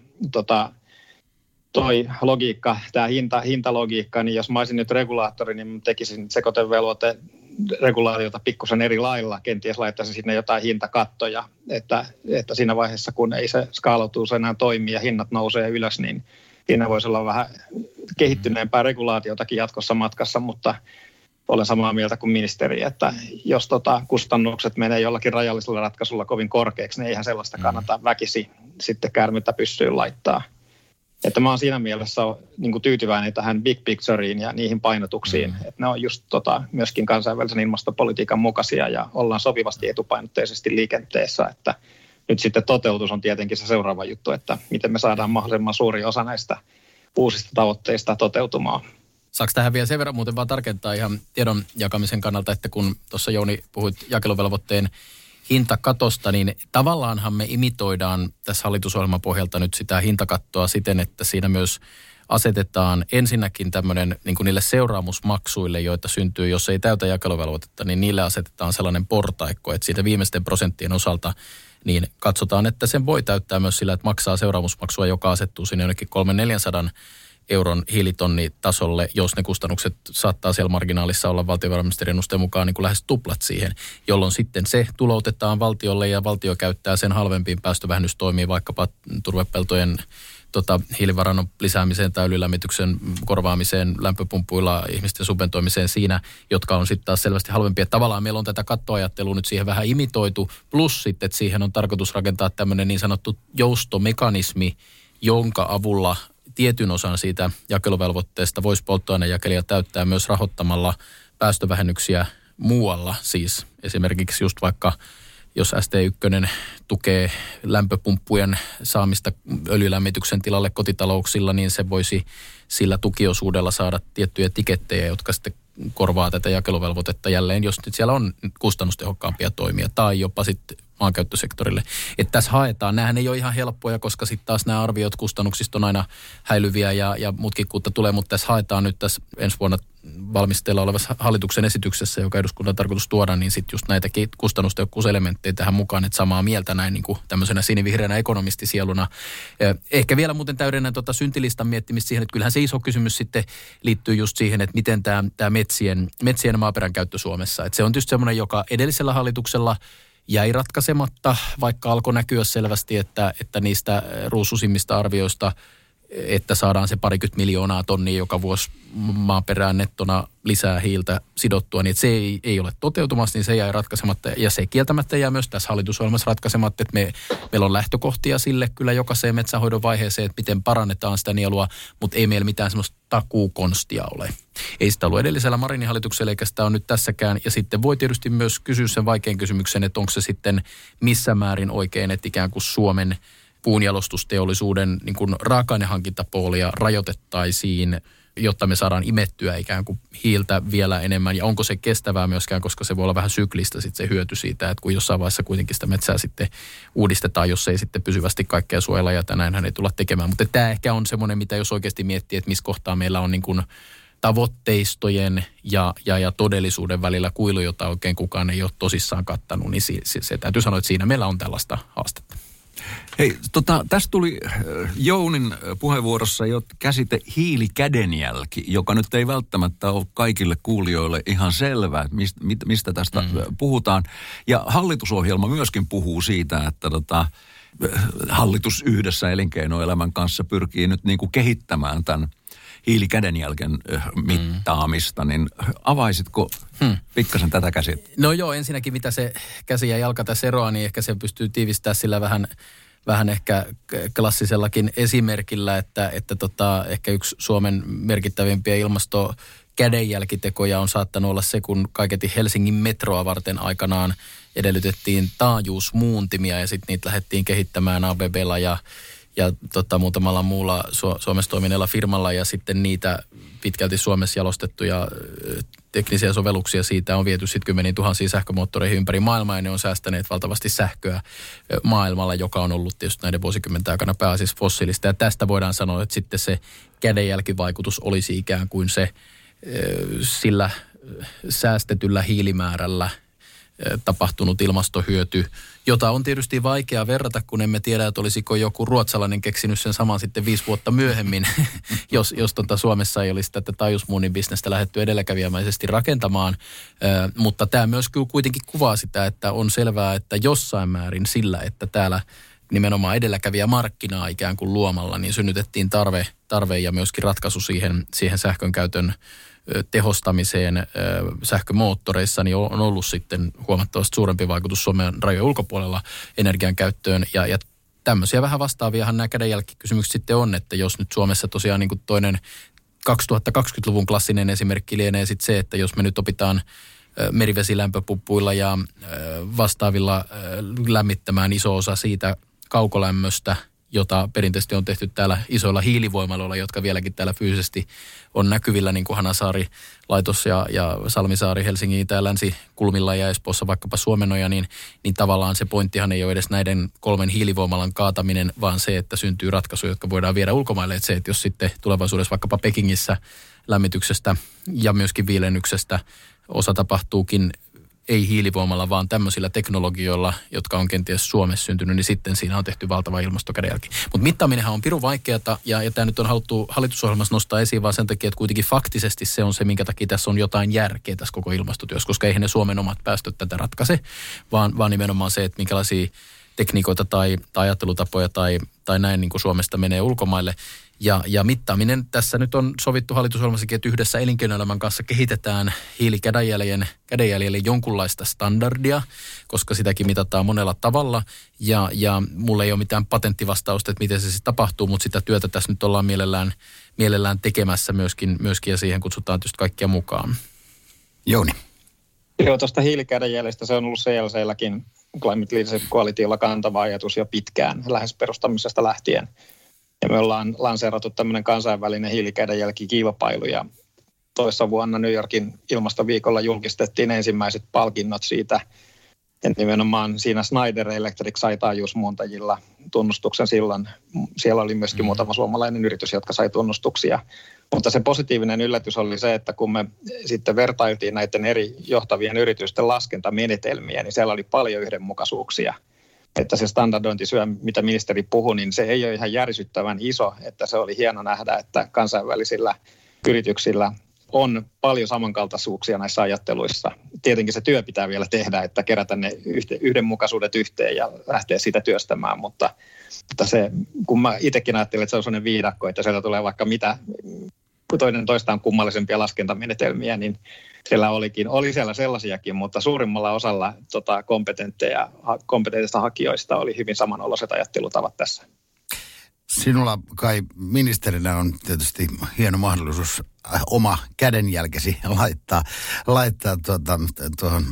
toi logiikka, tämä hintalogiikka, niin jos mä olisin nyt regulaattori, niin tekisin sekoitevelvoite regulaatiota pikkusen eri lailla, kenties laittaisin sinne jotain hintakattoja, että siinä vaiheessa, kun ei se skaalautuus enää toimi ja hinnat nousee ylös, niin siinä voisi olla vähän kehittyneempää regulaatiotakin jatkossa matkassa, mutta olen samaa mieltä kuin ministeri, että jos kustannukset menee jollakin rajallisella ratkaisulla kovin korkeaksi, niin eihän sellaista kannata väkisi sitten käärmettä pyssyyn laittaa. Että mä oon siinä mielessä niin kuin tyytyväinen tähän big pictureen ja niihin painotuksiin. Että ne on just myöskin kansainvälisen ilmastopolitiikan mukaisia ja ollaan sopivasti etupainotteisesti liikenteessä. Että nyt sitten toteutus on tietenkin se seuraava juttu, että miten me saadaan mahdollisimman suuri osa näistä uusista tavoitteista toteutumaan. Saako tähän vielä sen verran muuten vaan tarkentaa ihan tiedon jakamisen kannalta, että kun tuossa Jouni puhuit jakeluvelvoitteen hintakatosta, niin tavallaanhan me imitoidaan tässä hallitusohjelman pohjalta nyt sitä hintakattoa siten, että siinä myös asetetaan ensinnäkin tämmöinen niin kuin niille seuraamusmaksuille, joita syntyy, jos ei täytä jakeluvelvoitetta, niin niille asetetaan sellainen portaikko, että siitä viimeisten prosenttien osalta niin katsotaan, että sen voi täyttää myös sillä, että maksaa seuraamusmaksua, joka asettuu sinne jonnekin 300-400 euron hiilitonnitasolle, jos ne kustannukset saattaa siellä marginaalissa olla valtiovarainministeriön ennusteen mukaan niin kuin lähes tuplat siihen, jolloin sitten se tuloutetaan valtiolle ja valtio käyttää sen halvempiin päästövähennystoimiin, vaikkapa turvepeltojen hiilivarannon lisäämiseen tai öljylämmityksen korvaamiseen, lämpöpumpuilla ihmisten subventoimiseen siinä, jotka on sitten taas selvästi halvempia. Tavallaan meillä on tätä kattoajattelua nyt siihen vähän imitoitu, plus sitten, että siihen on tarkoitus rakentaa tämmöinen niin sanottu joustomekanismi, jonka avulla tietyn osan siitä jakeluvelvoitteesta voisi polttoainejakelija täyttää myös rahoittamalla päästövähennyksiä muualla. Siis esimerkiksi just vaikka jos ST1 tukee lämpöpumppujen saamista öljylämmityksen tilalle kotitalouksilla, niin se voisi sillä tukiosuudella saada tiettyjä tikettejä, jotka sitten korvaa tätä jakeluvelvoitetta jälleen, jos nyt siellä on kustannustehokkaampia toimia tai jopa sitten maankäyttösektorille. Että tässä haetaan. Nämähän ei ole ihan helppoja, koska sitten taas nämä arviot kustannuksista on aina häilyviä ja mutkikkuutta tulee, mutta tässä haetaan nyt tässä ensi vuonna valmisteilla olevassa hallituksen esityksessä, joka eduskunnan on tarkoitus tuoda, niin sitten just näitä kustannustehokkuuselementtejä tähän mukaan, että samaa mieltä näin niin kuin tämmöisenä sinivihreänä ekonomistisieluna. Ehkä vielä muuten täydennän syntilistan miettimistä siihen, että kyllähän se iso kysymys sitten liittyy just siihen, että miten tämä metsien maaperän käyttö Suomessa. Että se on tietysti semmoinen, joka edellisellä hallituksella jäi ratkaisematta, vaikka alkoi näkyä selvästi, että niistä ruususimmista arvioista, että saadaan se 20 miljoonaa tonnia joka vuosi maaperään nettona lisää hiiltä sidottua, niin että se ei ole toteutumassa, niin se jäi ratkaisematta. Ja se kieltämättä jää myös tässä hallitusohjelmassa ratkaisematta, että meillä on lähtökohtia sille kyllä jokaiseen metsänhoidon vaiheeseen, että miten parannetaan sitä nielua, mutta ei meillä mitään semmoista takuukonstia ole. Ei sitä ollut edellisellä Marinin hallituksella, eikä sitä ole nyt tässäkään. Ja sitten voi tietysti myös kysyä sen vaikean kysymyksen, että onko se sitten missä määrin oikein, että ikään kuin Suomen puunjalostusteollisuuden niin kuin raaka-ainehankintapuolia rajoitettaisiin, jotta me saadaan imettyä ikään kuin hiiltä vielä enemmän. Ja onko se kestävää myöskään, koska se voi olla vähän syklistä sitten se hyöty siitä, että kun jossain vaiheessa kuitenkin sitä metsää sitten uudistetaan, jos ei sitten pysyvästi kaikkea suojella ja tänäänhän ei tulla tekemään. Mutta tämä ehkä on semmoinen, mitä jos oikeasti miettii, että missä kohtaa meillä on niin kuin tavoitteistojen ja todellisuuden välillä kuilu, jota oikein kukaan ei ole tosissaan kattanut, niin se täytyy sanoa, että siinä meillä on tällaista haastetta. Hei, tässä tuli Jounin puheenvuorossa jo käsite hiilikädenjälki, joka nyt ei välttämättä ole kaikille kuulijoille ihan selvää, mistä tästä puhutaan. Ja hallitusohjelma myöskin puhuu siitä, että hallitus yhdessä elinkeinoelämän kanssa pyrkii nyt niin kuin kehittämään tämän hiilikädenjälken mittaamista, niin avaisitko pikkasen tätä käsitettä? No joo, ensinnäkin mitä se käsi ja jalka tässä eroaa, niin ehkä se pystyy tiivistämään sillä vähän vähän ehkä klassisellakin esimerkillä, että ehkä yksi Suomen merkittävimpiä ilmastokädenjälkitekoja on saattanut olla se, kun kaiketi Helsingin metroa varten aikanaan edellytettiin taajuusmuuntimia ja sitten niitä lähdettiin kehittämään ABB:lla ja muutamalla muulla Suomessa toimineella firmalla ja sitten niitä pitkälti Suomessa jalostettuja teknisiä sovelluksia siitä on viety sitten 10,000 sähkömoottoreihin ympäri maailmaa ja ne on säästäneet valtavasti sähköä maailmalla, joka on ollut tietysti näiden vuosikymmenten aikana pääasiassa fossiilista. Ja tästä voidaan sanoa, että sitten se kädenjälkivaikutus olisi ikään kuin se sillä säästetyllä hiilimäärällä tapahtunut ilmastohyöty, jota on tietysti vaikea verrata, kun emme tiedä, että olisiko joku ruotsalainen keksinyt sen saman sitten 5 vuotta myöhemmin, jos Suomessa ei olisi tätä taajuusmuunnin bisnestä lähdetty edelläkävijämäisesti rakentamaan. Mutta tämä myös kuitenkin kuvaa sitä, että on selvää, että jossain määrin sillä, että täällä nimenomaan edelläkävijä markkinaa ikään kuin luomalla, niin synnytettiin tarve ja myöskin ratkaisu siihen sähkön käytön tehostamiseen sähkömoottoreissa, niin on ollut sitten huomattavasti suurempi vaikutus Suomen rajojen ulkopuolella energian käyttöön. Ja tämmöisiä vähän vastaaviahan nämä kädenjälkikysymykset sitten on, että jos nyt Suomessa tosiaan niin kuin toinen 2020-luvun klassinen esimerkki lienee sitten se, että jos me nyt opitaan merivesilämpöpuppuilla ja vastaavilla lämmittämään iso osa siitä kaukolämmöstä, jota perinteisesti on tehty täällä isoilla hiilivoimaloilla, jotka vieläkin täällä fyysisesti on näkyvillä, niin kuin Hanasaari-laitos ja Salmisaari Helsingin itä- ja länsikulmilla ja Espoossa vaikkapa Suomenoja, niin tavallaan se pointtihan ei ole edes näiden 3 hiilivoimalan kaataminen, vaan se, että syntyy ratkaisuja, jotka voidaan viedä ulkomaille. Että se, että jos sitten tulevaisuudessa vaikkapa Pekingissä lämmityksestä ja myöskin viilennyksestä osa tapahtuukin ei hiilivoimalla, vaan tämmöisillä teknologioilla, jotka on kenties Suomessa syntynyt, niin sitten siinä on tehty valtava ilmastokädenjälki. Mutta mittaaminenhan on pirun vaikeata, ja tämä nyt on haluttu hallitusohjelmassa nostaa esiin vaan sen takia, että kuitenkin faktisesti se on se, minkä takia tässä on jotain järkeä tässä koko ilmastotyössä, koska eihän ne Suomen omat päästöt tätä ratkaise, vaan nimenomaan se, että minkälaisia tekniikoita tai ajattelutapoja tai näin niin kuin Suomesta menee ulkomaille. Ja mittaaminen tässä nyt on sovittu hallitusohjelmassakin, että yhdessä elinkeinoelämän kanssa kehitetään hiilikädenjäljelle jonkunlaista standardia, koska sitäkin mitataan monella tavalla. Ja mulla ei ole mitään patenttivastausta, että miten se siis tapahtuu, mutta sitä työtä tässä nyt ollaan mielellään tekemässä myöskin ja siihen kutsutaan tietysti kaikkia mukaan. Jouni. Joo, tuosta hiilikädenjäljestä se on ollut CLC:lläkin Climate Leadership Coalitionilla kantava ajatus jo pitkään, lähes perustamisesta lähtien. Ja me ollaan lanseerattu tämmöinen kansainvälinen hiilikädenjälkikilpailu ja toissa vuonna New Yorkin ilmastoviikolla julkistettiin ensimmäiset palkinnot siitä. Ja nimenomaan siinä Schneider Electric sai taajuusmuuntajilla tunnustuksen silloin. Siellä oli myöskin muutama suomalainen yritys, jotka sai tunnustuksia. Mutta se positiivinen yllätys oli se, että kun me sitten vertailtiin näiden eri johtavien yritysten laskentamenetelmiä, niin siellä oli paljon yhdenmukaisuuksia. Että se standardointisyö, mitä ministeri puhui, niin se ei ole ihan järisyttävän iso, että se oli hieno nähdä, että kansainvälisillä yrityksillä on paljon samankaltaisuuksia näissä ajatteluissa. Tietenkin se työ pitää vielä tehdä, että kerätä ne yhdenmukaisuudet yhteen ja lähteä sitä työstämään, mutta se, kun mä itsekin ajattelin, että se on sellainen viidakko, että sieltä tulee vaikka mitä toinen toistaan kummallisempia laskentamenetelmiä, niin siellä oli siellä sellaisiakin, mutta suurimmalla osalla kompetentteista hakijoista oli hyvin samanoloiset ajattelutavat tässä. Sinulla Kai ministerinä on tietysti hieno mahdollisuus oma kädenjälkesi laittaa tuohon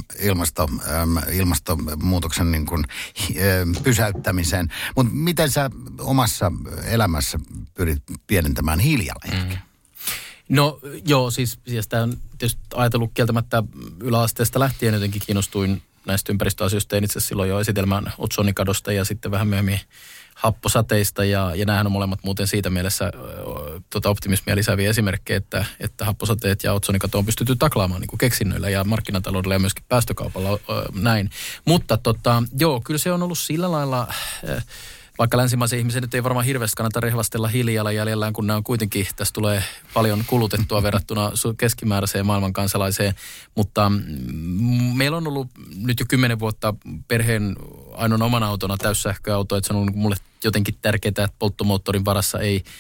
ilmastonmuutoksen niin kuin, pysäyttämiseen. Mutta miten sä omassa elämässä pyrit pienentämään hiilijalanjälkeä? No joo, siis tämä on tietysti ajatellut kieltämättä yläasteesta lähtien jotenkin kiinnostuin näistä ympäristöasioista. Tein itse asiassa silloin jo esitelmän otsonikadosta ja sitten vähän myöhemmin happosateista ja nämähän on molemmat muuten siitä mielessä optimismia lisääviä esimerkkejä, että happosateet ja otsonikato on pystytty taklaamaan niin kuin keksinnöillä ja markkinataloudella ja myöskin päästökaupalla näin. Mutta joo, kyllä se on ollut sillä lailla... Vaikka länsimaisen ihmisen nyt ei varmaan hirveästi kannata rehvastella hiilijalanjäljellään, kun nämä on kuitenkin, tässä tulee paljon kulutettua verrattuna keskimääräiseen maailman kansalaiseen. Mutta meillä on ollut nyt jo 10 vuotta perheen ainoana omana autona täyssähköauto, että se on ollut mulle jotenkin tärkeää, että polttomoottorin varassa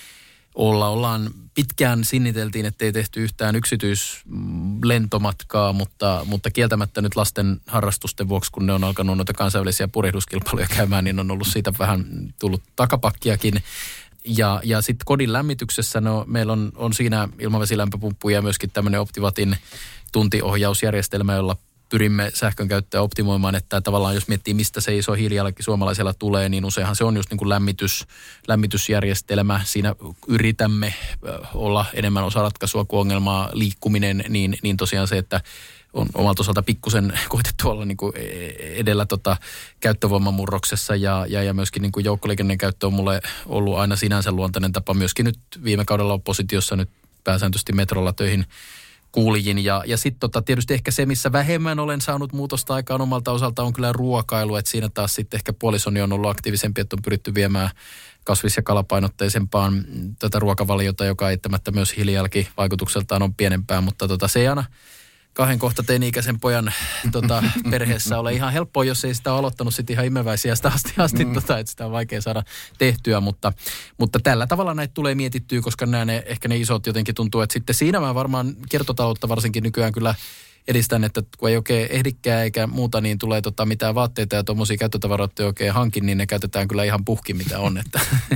ollaan pitkään sinniteltiin, ettei tehty yhtään yksityislentomatkaa, mutta kieltämättä nyt lasten harrastusten vuoksi, kun ne on alkanut noita kansainvälisiä purjehduskilpailuja käymään, niin on ollut siitä vähän tullut takapakkiakin. Ja sitten kodin lämmityksessä meillä on siinä ilmavesilämpöpumppu ja myöskin tämmöinen Optivatin tuntiohjausjärjestelmä, jolla pyrimme sähkön käyttöä optimoimaan, että tavallaan jos miettii, mistä se iso hiilijalanjälki suomalaisella tulee, niin useinhan se on just niin kuin lämmitysjärjestelmä. Siinä yritämme olla enemmän osa ratkaisua kuin ongelmaa liikkuminen, niin tosiaan se, että on omalta osalta pikkusen koitettu olla niin kuin edellä käyttövoimamurroksessa ja myöskin niin kuin joukkoliikenteen käyttö on mulle ollut aina sinänsä luontainen tapa. Myöskin nyt viime kaudella oppositiossa nyt pääsääntöisesti metrolla töihin kuulijin. Ja sitten tietysti ehkä se, missä vähemmän olen saanut muutosta aikaan omalta osalta on kyllä ruokailu. Että siinä taas sitten ehkä puolisoni on ollut aktiivisempi, että on pyritty viemään kasvis- ja kalapainotteisempaan ruokavaliota, joka eittämättä myös hiilijalanjälkivaikutukseltaan on pienempää. Mutta se ei aina 2 kohta teini-ikäisen pojan perheessä ole ihan helppoa, jos ei sitä ole aloittanut sitten ihan imeväisiästä asti, että sitä on vaikea saada tehtyä, mutta tällä tavalla näitä tulee mietittyä, koska ehkä ne isot jotenkin tuntuu, että sitten siinä mä varmaan kiertotaloutta varsinkin nykyään kyllä edistän, että kun ei oikein ehdikään eikä muuta, niin tulee mitään vaatteita ja tuommoisia käyttötavaroita ei oikein hankin, niin ne käytetään kyllä ihan puhki, mitä on. Että.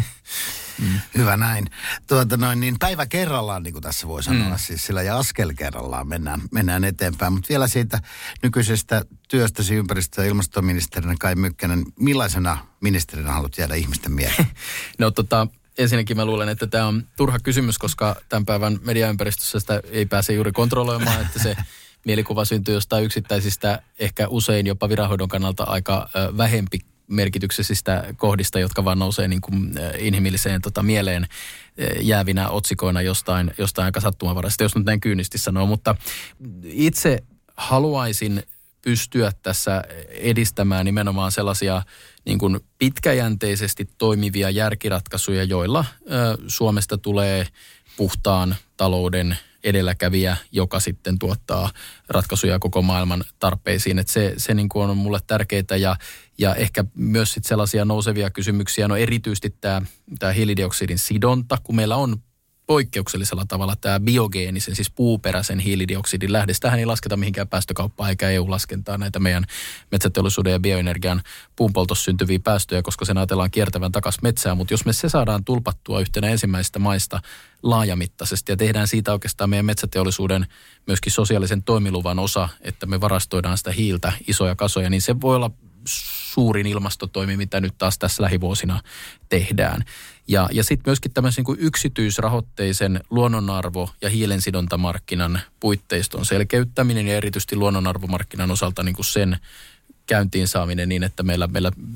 Hyvä näin. Niin päivä kerrallaan, niin kuin tässä voi sanoa, siis sillä ja askel kerrallaan mennään eteenpäin. Mutta vielä siitä nykyisestä työstäsi ympäristö- ja ilmastoministerinä Kai Mykkänen, millaisena ministerinä haluat jäädä ihmisten mieleen? No ensinnäkin mä luulen, että tämä on turha kysymys, koska tämän päivän mediaympäristössä sitä ei pääse juuri kontrolloimaan, että se mielikuva syntyy jostain yksittäisistä, ehkä usein jopa viranhoidon kannalta aika vähempi merkityksisistä kohdista, jotka vaan nousee niin kuin inhimilliseen mieleen jäävinä otsikoina jostain aika sattumanvaraisesti, jos nyt näin kyynisesti sanoo. Mutta itse haluaisin pystyä tässä edistämään nimenomaan sellaisia niin kuin pitkäjänteisesti toimivia järkiratkaisuja, joilla Suomesta tulee puhtaan talouden edelläkävijä, joka sitten tuottaa ratkaisuja koko maailman tarpeisiin. Että se niin kuin on mulle tärkeää ja ehkä myös sitten sellaisia nousevia kysymyksiä. No erityisesti tämä hiilidioksidin sidonta, kun meillä on poikkeuksellisella tavalla tämä biogeenisen, siis puuperäisen hiilidioksidin lähde. Sitähän ei lasketa mihinkään päästökauppaan eikä EU-laskentaa näitä meidän metsäteollisuuden ja bioenergian puunpoltossa syntyviä päästöjä, koska sen ajatellaan kiertävän takaisin metsään. Mutta jos me se saadaan tulpattua yhtenä ensimmäisistä maista laajamittaisesti ja tehdään siitä oikeastaan meidän metsäteollisuuden myöskin sosiaalisen toimiluvan osa, että me varastoidaan sitä hiiltä isoja kasoja, niin se voi olla suurin ilmastotoimi, mitä nyt taas tässä lähivuosina tehdään. Ja sitten myöskin tämmöisen niin kuin yksityisrahoitteisen luonnonarvo- ja hiilensidontamarkkinan puitteiston selkeyttäminen ja erityisesti luonnonarvomarkkinan osalta niin kuin sen käyntiin saaminen niin, että meillä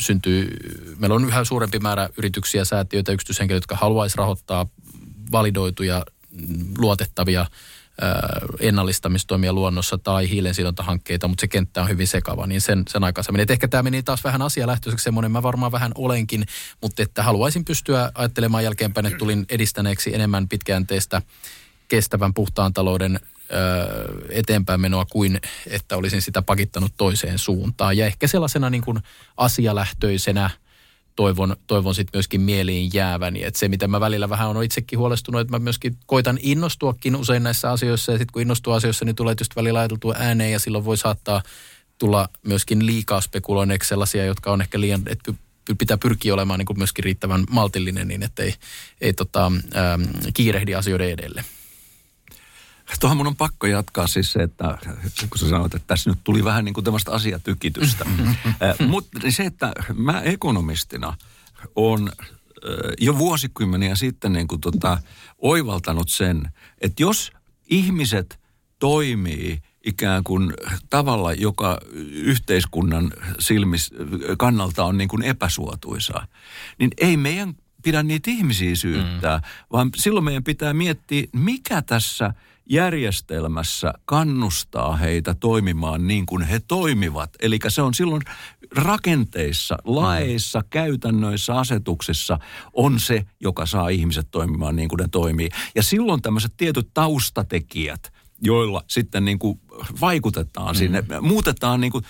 on yhä suurempi määrä yrityksiä, säätiöitä, yksityishenkilöitä, jotka haluaisi rahoittaa validoituja, luotettavia ennallistamistoimia luonnossa tai hiilensidontahankkeita, mutta se kenttä on hyvin sekava, niin sen aikaisemmin. Et ehkä tämä meni taas vähän asialähtöiseksi, semmoinen mä varmaan vähän olenkin, mutta että haluaisin pystyä ajattelemaan jälkeenpäin, että tulin edistäneeksi enemmän pitkäjänteistä kestävän puhtaan talouden eteenpäin menoa kuin että olisin sitä pakittanut toiseen suuntaan. Ja ehkä sellaisena niin kuin asialähtöisenä toivon sitten myöskin mieliin jääväni. Että se, mitä mä välillä vähän olen itsekin huolestunut, että mä myöskin koitan innostuakin usein näissä asioissa. Ja sitten kun innostuu asioissa, niin tulee tietysti välillä ajateltua ääneen ja silloin voi saattaa tulla myöskin liikaa spekuloineeksi sellaisia, jotka on ehkä liian, että pitää pyrkiä olemaan niin kuin myöskin riittävän maltillinen niin, että ei kiirehdi asioiden edelle. Tuohon mun on pakko jatkaa siis se, että kun sä sanoit, että tässä nyt tuli vähän niin kuin tämmöistä asiatykitystä. Mutta se, että mä ekonomistina on jo vuosikymmeniä sitten niin kuin oivaltanut sen, että jos ihmiset toimii ikään kuin tavalla, joka yhteiskunnan kannalta on niin kuin epäsuotuisaa, niin ei meidän pidä niitä ihmisiä syyttää, vaan silloin meidän pitää miettiä, mikä tässä järjestelmässä kannustaa heitä toimimaan niin kuin he toimivat. Eli se on silloin rakenteissa, laeissa, käytännöissä, asetuksissa on se, joka saa ihmiset toimimaan niin kuin ne toimii. Ja silloin tämmöiset tietyt taustatekijät, joilla sitten niin kuin vaikutetaan sinne, muutetaan niin kuin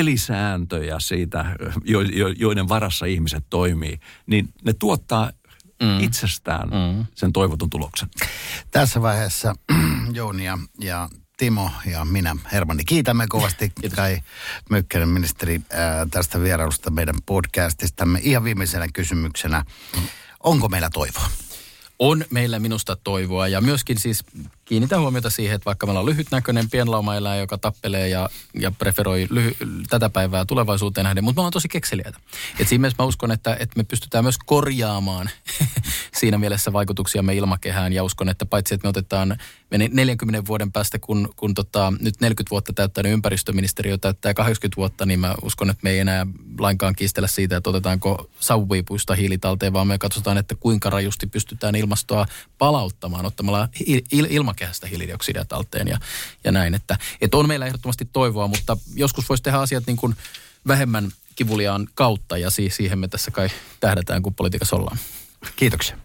pelisääntöjä siitä, joiden varassa ihmiset toimii, niin ne tuottaa itsestään sen toivotun tuloksen. Tässä vaiheessa Jouni ja Timo ja minä, Hermanni, kiitämme kovasti Kai Mykkänen, ministeri, tästä vierailusta meidän podcastistamme. Ihan viimeisenä kysymyksenä, onko meillä toivoa? On meillä minusta toivoa ja myöskin siis kiinnitän huomiota siihen, että vaikka meillä on lyhytnäköinen pienlaumaeläin, joka tappelee ja preferoi tätä päivää tulevaisuuteen nähden, mutta me ollaan tosi kekseliäitä. Et siinä mielessä mä uskon, että me pystytään myös korjaamaan siinä mielessä vaikutuksiamme ilmakehään ja uskon, että paitsi että me otetaan 40 vuoden päästä, kun nyt 40 vuotta täyttää, niin ympäristöministeriö täyttää 80 vuotta, niin mä uskon, että me ei enää lainkaan kiistellä siitä, että otetaanko savupiipuista hiilitalteen, vaan me katsotaan, että kuinka rajusti pystytään ilmastoa palauttamaan ottamalla ilmakehästä hiilidioksidia talteen ja näin. Että on meillä ehdottomasti toivoa, mutta joskus voisi tehdä asiat niin kuin vähemmän kivuliaan kautta ja siihen me tässä kai tähdätään, kun politiikassa ollaan. Kiitoksia.